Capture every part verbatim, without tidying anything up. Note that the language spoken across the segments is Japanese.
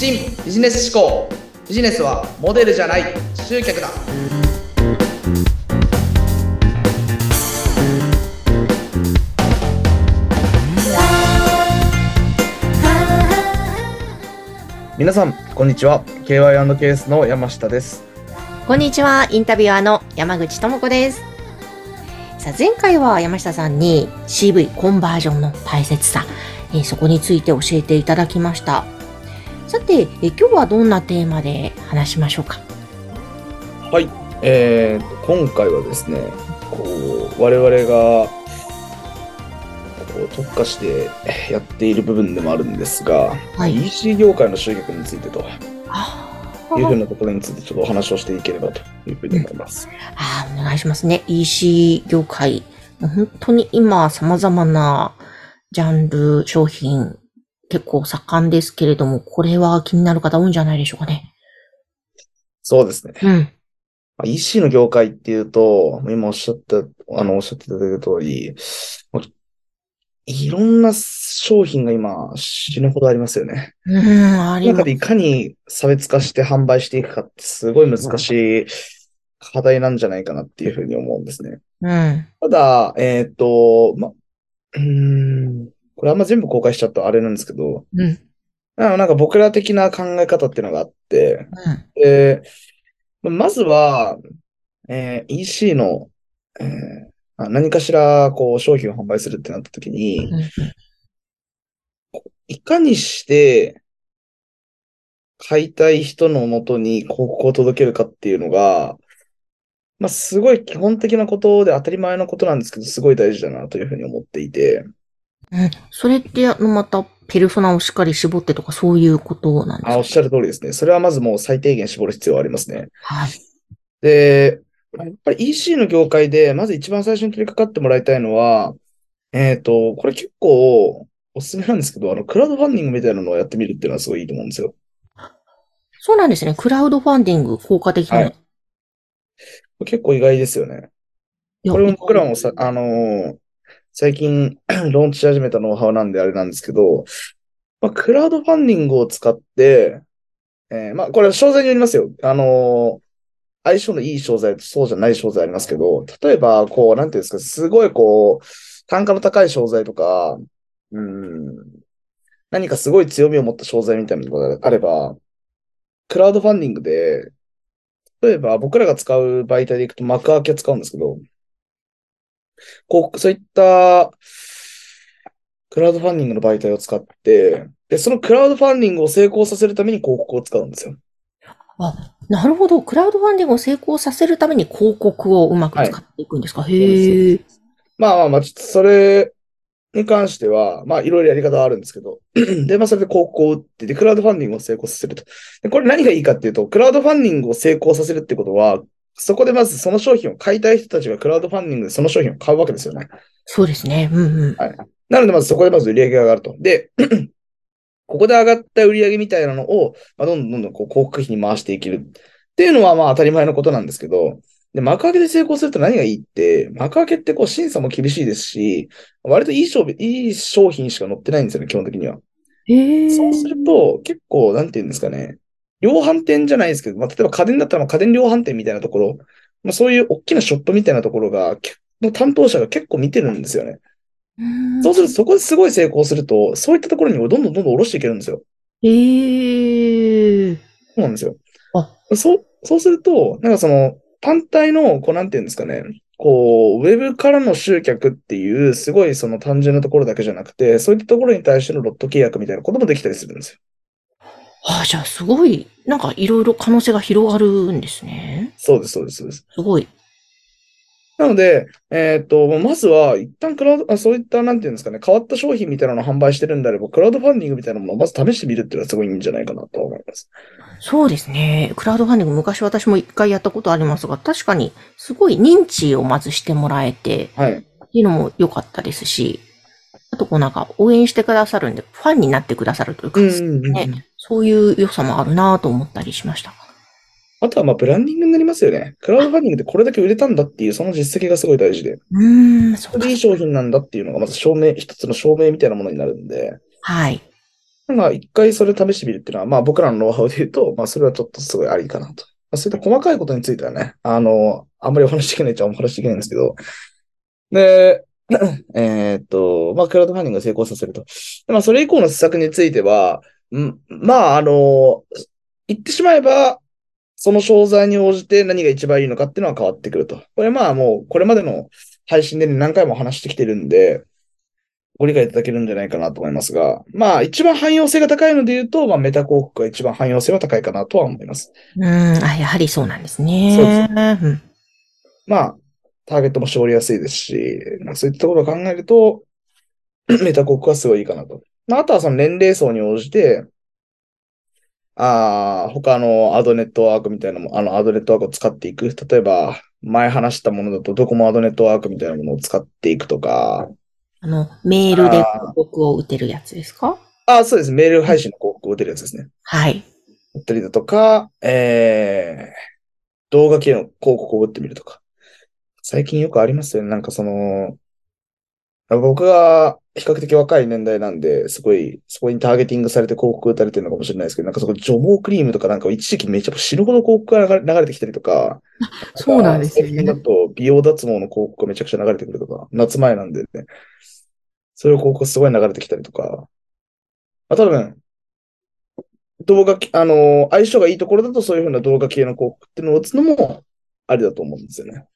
新ビジネス思考。ビジネスはモデルじゃない集客だ。皆さんこんにちは。 ケーワイアンドケーエス の山下です。 こんにちは。インタビュアーの山口智子です。さあ、前回は山下さんに シーブイ コンバージョンの大切さ、えー、そこについて教えていただきました。さて、えー、今日はどんなテーマで話しましょうか。 はい、えー、今回はですね、こう我々がこう特化してやっている部分でもあるんですが、はい、イーシー 業界の集客についてというふうなところについてちょっとお話をしていければというふうに思います。 ああ、お願いしますね。イーシー 業界、本当に今様々なジャンル、商品結構盛んですけれども、これは気になる方多いんじゃないでしょうかね。 そうですね。 うん。 イーシー の業界っていうと、今おっしゃった、あの、おっしゃっていただいた通り、いろんな商品が今死ぬほどありますよね。 うん、あります。 中でいかに差別化して販売していくかってすごい難しい課題なんじゃないかなっていうふうに思うんですね。 うん。 ただ、えっと、ま、うーん、これあんま全部公開しちゃったあれなんですけど、 うん。 なんか僕ら的な考え方っていうのがあって、 うん、 えー、まずは、えー、イーシー の、えー何かしらこう商品を販売するってなった時に、 うん、 いかにして買いたい人のもとに広告を届けるかっていうのが、まあ、すごい基本的なことで当たり前のことなんですけど、すごい大事だなというふうに思っていて。 うん、それってあのまたペルソナをしっかり絞ってとかそういうことなんですか？ あ、おっしゃる通りですね。それはまずもう最低限絞る必要はありますね。 はい。 で、やっぱり イーシー の業界でまず一番最初に取り掛かってもらいたいのは、えっと、これ結構おすすめなんですけど、あの、クラウドファンディングみたいなのをやってみるっていうのはすごいいいと思うんですよ。 そうなんですね。クラウドファンディング効果的なの。 はい。結構意外ですよね。 いや、 これも僕らもさ、あのー最近ローンチし始めたノウハウなんであれなんですけど、まあ、クラウドファンディングを使って、えーまあ、これは商材によりますよ。あのー相性のいい商材とそうじゃない商材ありますけど、例えば、こう、なんていうんですか、すごいこう、単価の高い商材とか、うん、何かすごい強みを持った商材みたいなのがあれば、クラウドファンディングで、例えば僕らが使う媒体でいくと幕開け使うんですけど、こう、そういったクラウドファンディングの媒体を使って、で、そのクラウドファンディングを成功させるために広告を使うんですよ。 あ、なるほど。クラウドファンディングを成功させるために広告をうまくはい。 使っていくんですか？ そうです、そうでへえ。 す。まあまあまあ、ちょっとそれに関しては、まあいろいろやり方はあるんですけど、で、まあそれで広告を打って、で、クラウドファンディングを成功させると。で、これ何がいいかっていうと、クラウドファンディングを成功させるってことは、そこでまずその商品を買いたい人たちがクラウドファンディングでその商品を買うわけですよね。 そうですね。うんうん。 はい。なので、まずそこでまず売り上げが上がると。で、ここで上がった売り上げみたいなのを、まあ、どんどんどんどんこう広告費に回していけるっていうのはまあ当たり前のことなんですけど、で、幕開けで成功すると何がいいって、幕開けってこう審査も厳しいですし、割といい商品、いい商品しか載ってないんですよね、基本的には。 へえ。 そうすると、結構、なんていうんですかね、量販店じゃないですけど、まあ、例えば家電だったらまあ家電量販店みたいなところ、まあ、そういう大きなショップみたいなところが、けの担当者が結構見てるんですよね。 うーん、 そうすると、そこですごい成功すると、そういったところにどんどんどんどん下ろしていけるんですよ。 へえ。 そうなんですよ。 あ、 そう、そうすると、なんかその、単体の、こう、なんていうんですかね、こう、ウェブからの集客っていう、すごいその単純なところだけじゃなくて、そういったところに対してのロット契約みたいなこともできたりするんですよ。 あ、じゃあすごい、なんかいろいろ可能性が広がるんですね。 そうです、そうです、そうです。 すごい。 なので、えーっと、まずは、一旦クラウド、あ、そういった、なんていうんですかね、変わった商品みたいなのを販売してるんであれば、クラウドファンディングみたいなものをまず試してみるっていうのはすごいいいんじゃないかなと思います。 そうですね。クラウドファンディング昔私も一回やったことありますが、確かにすごい認知をまずしてもらえて、 はい。 っていうのも良かったですし、あとこうなんか応援してくださるんで、ファンになってくださるというか、 うんうんうんうね、 ん。 そういう良さもあるなと思ったりしました。 あとは、まあ、ブランディングになりますよね。クラウドファンディングでこれだけ売れたんだっていう、その実績がすごい大事で。 うーん、そうか。 これでいい商品なんだっていうのが、まず証明、一つの証明みたいなものになるんで。 はい。 なんか一回それ試してみるっていうのは、まあ僕らのノウハウで言うと、まあそれはちょっとすごいありかなと。まあ、そういった細かいことについてはね、あの、あんまりお話しできないっちゃお話しできないんですけど、で、えーっと、まあクラウドファンディングを成功させると。でまあそれ以降の施策については、んまああの、言ってしまえば、その商材に応じて何が一番いいのかっていうのは変わってくると。これまあもう、これまでの配信で何回も話してきてるんで、ご理解いただけるんじゃないかなと思いますが、まあ一番汎用性が高いので言うと、まあメタ広告が一番汎用性は高いかなとは思います。 うん、あ、やはりそうなんですね。 そうです。 うん。 まあ、ターゲットも絞りやすいですし、まあ、そういったところを考えると、メタ広告はすごいいいかなと。まあ、あとはその年齢層に応じて、ああ、他のアドネットワークみたいなも、あのアドネットワークを使っていく。例えば、前話したものだとドコモアドネットワークみたいなものを使っていくとか、 あの、メールで広告を打てるやつですか？ ああ、そうです。メール配信の広告を打てるやつですね。 はい。 打ったりだとか、えー、動画系の広告を打ってみるとか。最近よくありますよね。なんかその、僕が比較的若い年代なんで、すごい、そこにターゲティングされて広告打たれてるのかもしれないですけど、なんかそこ除毛クリームとかなんか一時期めちゃ死ぬほど広告が流れ流れてきたりとか、 そうなんなんかですよね。 最近だと美容脱毛の広告がめちゃくちゃ流れてくるとか、夏前なんでね、そういう広告すごい流れてきたりとか、まあ、多分、動画、あの、相性がいいところだとそういうふうな動画系の広告っていうのを打つのもありだと思うんですよね。だ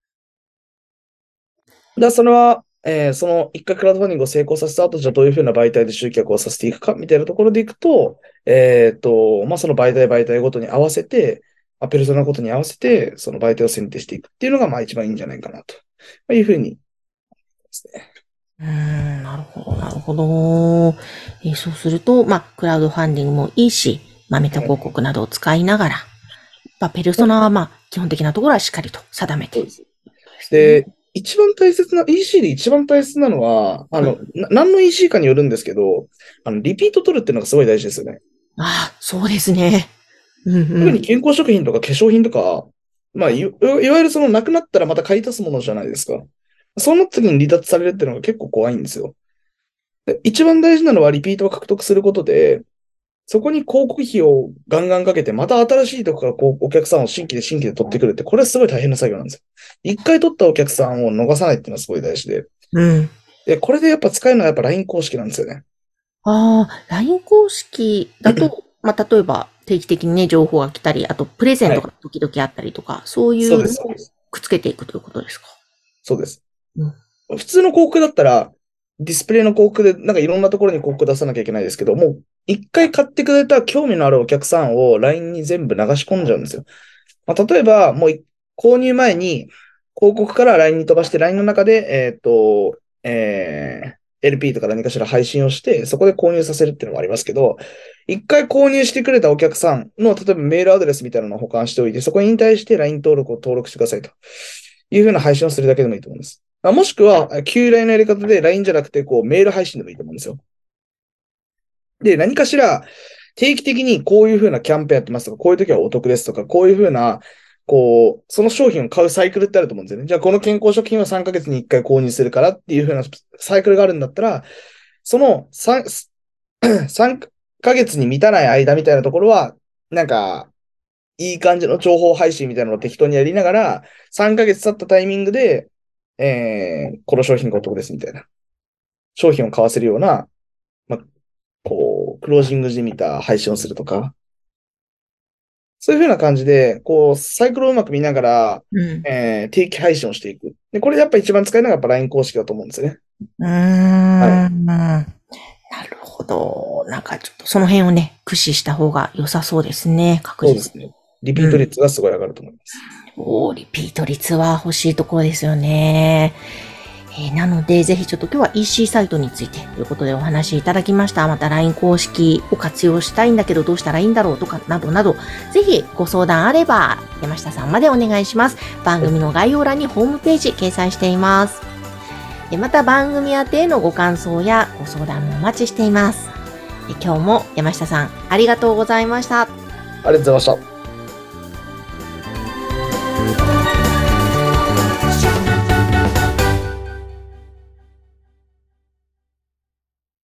からそれは、えーその一回クラウドファンディングを成功させた後、じゃあどういうふうな媒体で集客をさせていくかみたいなところでいくと、えっと、まあ、その媒体媒体ごとに合わせて、まあペルソナごとに合わせて、その媒体を選定していくっていうのが、まあ一番いいんじゃないかなというふうにですね。 うーん、なるほど、なるほど。えーそうすると、まあ、クラウドファンディングもいいし、まあ、メタ広告などを使いながら、まあ、ペルソナは、まあ、基本的なところはしっかりと定めて。 そうです。で、一番大切な、イーシー で一番大切なのは、あの、な何の イーシー かによるんですけど、あの、リピート取るっていうのがすごい大事ですよね。 ああ、そうですね。うんう特にん。 健康食品とか化粧品とか、まあ、い、いわゆるそのなくなったらまた買い足すものじゃないですか。その時に離脱されるっていうのが結構怖いんですよ。で一番大事なのはリピートを獲得することで、そこに広告費をガンガンかけて、また新しいところからこうお客さんを新規で新規で取ってくるって、これはすごい大変な作業なんですよ。一回取ったお客さんを逃さないっていうのはすごい大事で。 うん。 で、これでやっぱ使えるのはやっぱ ライン 公式なんですよね。 ああ、ライン 公式だと、まあ、例えば定期的にね、情報が来たり、あとプレゼンはい。 トが時々あったりとか、そういそうです、 うのをそうです。 くっつけていくということですか？ そうです。 うん。 普通の広告だったら、ディスプレイの広告で、なんかいろんなところに広告出さなきゃいけないですけど、もう一回買ってくれた興味のあるお客さんを ライン に全部流し込んじゃうんですよ。まあ、例えば、もうい購入前に広告から ライン に飛ばして ライン の中で、えっと、えー エルピー とか何かしら配信をして、そこで購入させるっていうのもありますけど、一回購入してくれたお客さんの、例えばメールアドレスみたいなのを保管しておいて、そこに対して ライン 登録を登録してくださいというふうな配信をするだけでもいいと思うんです。あもしくは、旧 ライン のやり方で ライン じゃなくて、こう、メール配信でもいいと思うんですよ。で、何かしら、定期的にこういうふうなキャンペーンやってますとか、こういう時はお得ですとか、こういうふうな、こう、その商品を買うサイクルってあると思うんですよね。じゃあ、この健康食品はさんかげつにいっかい購入するからっていうふうなサイクルがあるんだったら、その 3, さんかげつに満たない間みたいなところは、なんか、いい感じの情報配信みたいなのを適当にやりながら、さんかげつ経ったタイミングで、えー、この商品がお得ですみたいな。商品を買わせるような、まあ、こう、クロージング時みた配信をするとか、そういう風な感じで、こう、サイクルをうまく見ながら、 うん。 えー、定期配信をしていく。で、これでやっぱ一番使えるのがやっぱ ライン 公式だと思うんですよね。 うーはい。 ん。なるほど。なんかちょっとその辺をね、駆使した方が良さそうですね。確実に。 そうですね。リピートうん。 率がすごい上がると思います。 おー、リピート率は欲しいところですよね。えーなので、ぜひちょっと今日は イーシー サイトについてということでお話しいただきました。また ライン 公式を活用したいんだけどどうしたらいいんだろうとか、などなど、ぜひご相談あれば、山下さんまでお願いします。番組の概要欄にホームページ掲載しています。えまた番組宛てのご感想やご相談もお待ちしています。え今日も山下さん、ありがとうございました。 ありがとうございました。